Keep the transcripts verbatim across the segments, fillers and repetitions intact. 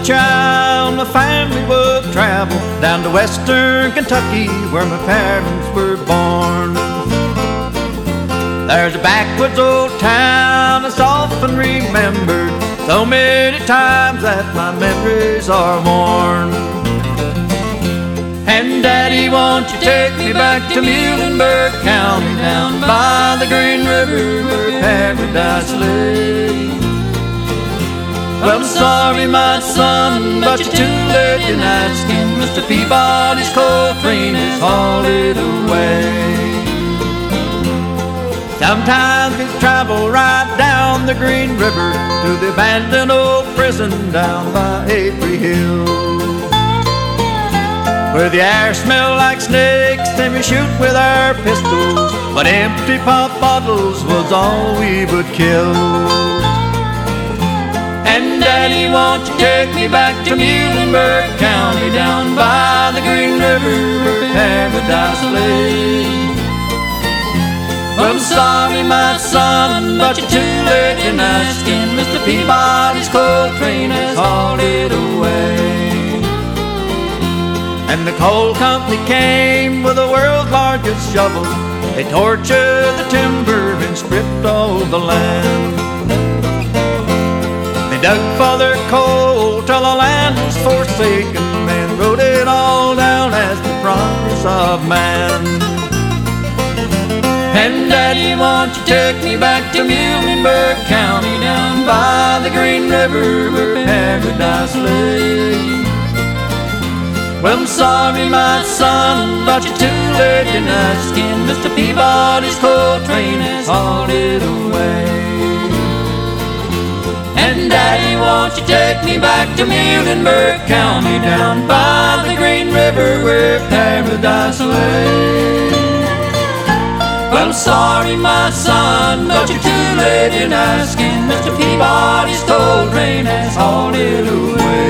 child, my family would travel down to western Kentucky where my parents were born. There's a backwoods old town that's often remembered so many times that my memories are worn. And Daddy, won't you take me back to Muhlenberg County, down by the Green River where paradise lay? Well, I'm sorry, my son, but you're too late in asking. Mister Peabody's coal train has hauled it away. Sometimes we travel right down the Green River to the abandoned old prison down by Avery Hill, where the air smelled like snakes and we shoot with our pistols, but empty pop bottles was all we would kill. And Daddy, won't you take me back to Muhlenberg County, down by the Green River where paradise lay? Well, I'm sorry, my son, but you're too late in asking. Mister Peabody's coal train has hauled it away. And the coal company came with the world's largest shovel. They tortured the timber and stripped all the land. They dug for their coal till the land was forsaken and wrote it all down as the promise of man. And Daddy, won't you take me back to Muhlenberg County, down by the Green River where paradise lay? Well, I'm sorry, my son, but you're too late in asking. Mister Peabody's coal train has hauled it away. And Daddy, won't you take me back to Muhlenberg County, down by the Green River where paradise lay? Well, I'm sorry, my son, but you're too late in asking. Mister Peabody's coal train has hauled it away.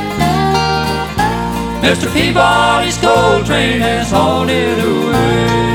Mister Peabody's coal train has hauled it away.